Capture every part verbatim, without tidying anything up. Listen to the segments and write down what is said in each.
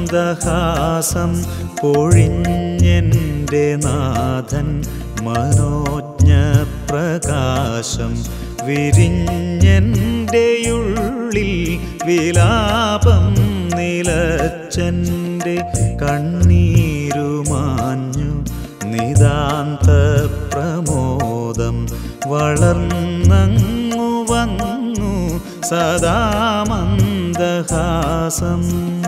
സദാമന്ദഹാസം പൊഴിഞ്ഞെൻ്റെ നാഥൻ മനോജ്ഞ പ്രകാശം വിരിഞ്ഞെൻ്റെയുള്ളിൽ വിലാപം നിലച്ചെൻ്റെ കണ്ണീരുമാഞ്ഞു നിതാന്ത പ്രമോദം വളർന്നങ്ങു വന്നു സദാമന്ദഹാസം.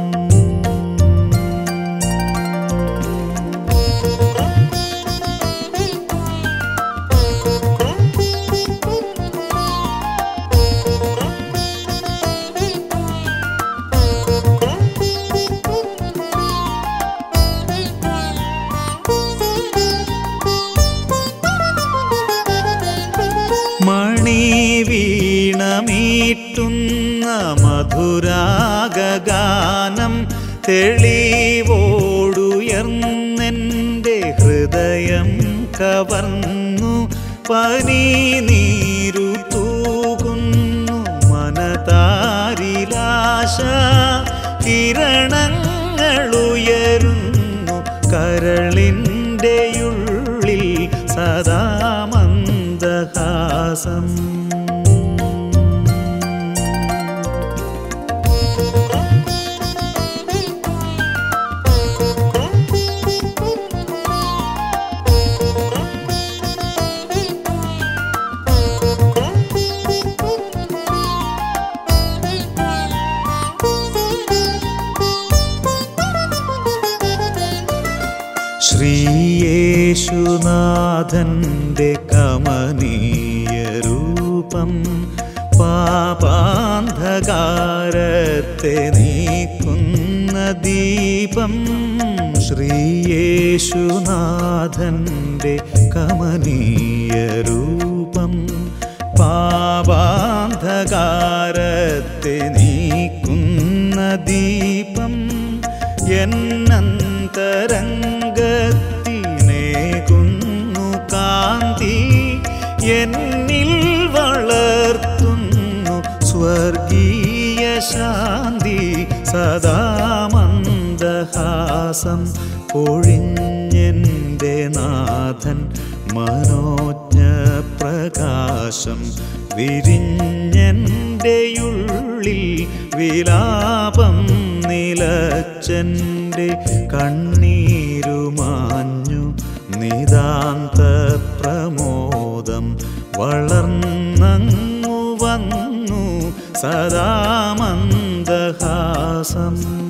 മണി വീണമീട്ടുന്ന മധുരാഗാനം തെളിവോടുയർന്നെൻ്റെ ഹൃദയം കവർന്നു. പനി നീരു തൂകുന്നു മനതാരിലാശ കിരണങ്ങളുയരുന്നു കരളിൻ്റെയുള്ളിൽ സദാമന്ദഹാസം. ശ്രീയേശുനാഥൻ്റെ കമനീയ രൂപം പാപാന്ധകാരത്തെ നീക്കുന്ന ദീപം. ശ്രീയേശുനാഥൻ്റെ കമനീയ രൂപം പാപാന്ധകാരത്തെ നീക്കുന്ന ദീപം. എന്നന്തരംഗത്തിനേകുന്നു കാന്തി എന്നിൽ വളർത്തുന്നു സ്വർഗീയ ശാന്തി. സദാമന്ദഹാസം പൊഴിഞ്ഞെൻ്റെ നാഥൻ മനോജ്ഞ പ്രകാശം വിരിഞ്ഞെൻ്റെയുള്ളിൽ വിലാപം നിലച്ചെൻ്റെ കണ്ണീരുമാഞ്ഞു നിതാന്ത പ്രമോദം വളർന്നങ്ങു വന്നു സദാമന്ദഹാസം.